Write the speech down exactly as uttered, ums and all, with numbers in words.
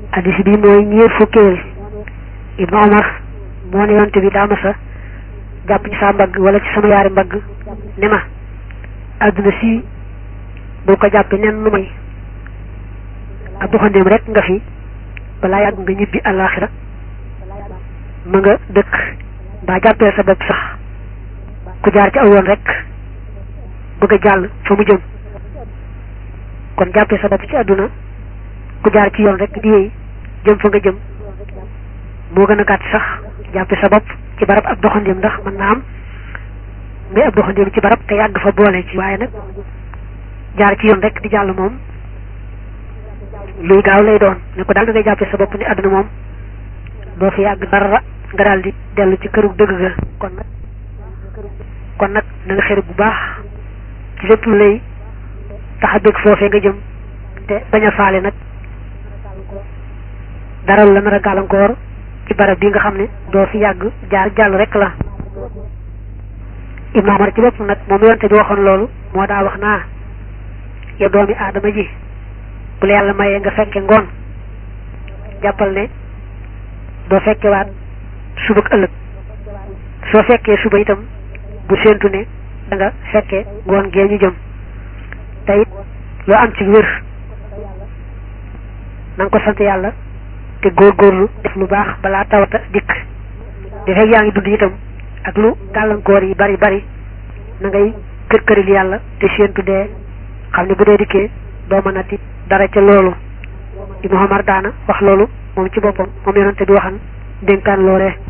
hadis bi mooy ñeer fukkeel Ibnu Omar moo ne yonte bi daa masa jàpp ci sa mbagg wala ci sama yaari mbagg ne ma àdduna si boo ko jàppee nen lu may ab doxandéem rek nga fi balaa yàgg nga ñibbi àllaaxira ma nga dëkk mbaa jàppee sa bopp sax ku jaar ci aw yoon rek bëgg a jàll fa mu jëm kon jàppee sa bopp ci àdduna ku jaar ci yoon rek di yéey jëm fa nga jëm moo gën a gàtt sax jàppee sa bopp ci barab ab doxandéem ndax mën naa am ngay ab doxandéem ci barab te yàgg fa boole ci waaye nag jaar ci yoon rek di jàll moom luy gaaw lay doon ne ko daal da ngay jàppee sa bopp ni àdduna moom doo fi yàgg dara nga daal di dellu ci këru dëgg ga kon nag kon nag na nga xeru bu baax ci lépp lu lay tax a bëgg foofee nga jëm te bañ a faale nag dara la nar a gàllankoor ci barab bi nga xam ne doo fi yàgg jaar jàll rek la. Ibnu Umar ci bopp nag moom yonte bi waxoon loolu moo daa wax naa yow doomi aadama ji bu la yàlla mayee nga fekke ngoon jàppal ne doo fekke waat suba ak ëllëg soo fekkee suba itam bu séentu ne da nga fekke ngoon gee ñu jëm te it loo am ci wér na nga ko sant yàlla te góorgóorlu def lu baax balaa tawata dikk di fekk yaa ngi dund itam ak lu gàllankoor yi bari bari na ngay kër këril yàlla te séentu dee xam ne bu dee dikkee doo mën a ti dara ca loolu Ibnu Umar daana wax loolu moom ci boppam moom yonante bi waxan dénkaan loolee